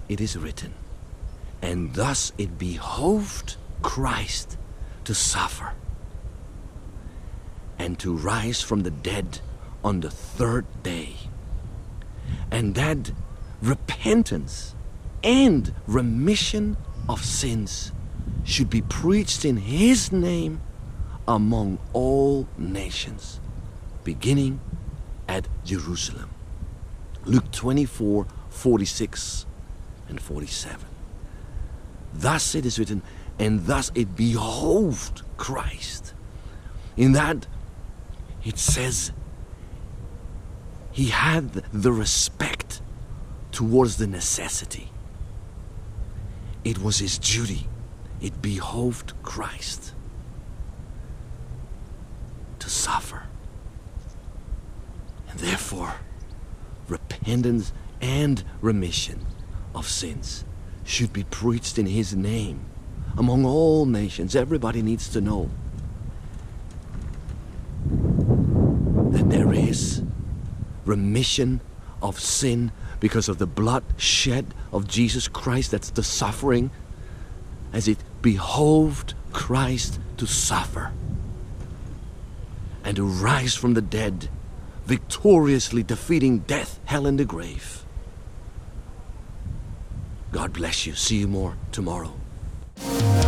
it is written, and thus it behoved Christ to suffer and to rise from the dead on the third day, and that repentance and remission of sins should be preached in his name among all nations, beginning at Jerusalem. Luke 24:46 and 47. Thus it is written, and thus it behoved Christ. In that it says he had the respect towards the necessity. It was his duty. It behoved Christ to suffer. And therefore, repentance and remission of sins should be preached in his name among all nations. Everybody needs to know that there is remission of sin because of the blood shed of Jesus Christ. That's the suffering, as it behoved Christ to suffer and to rise from the dead, victoriously defeating death, hell, and the grave. God bless you. See you more tomorrow.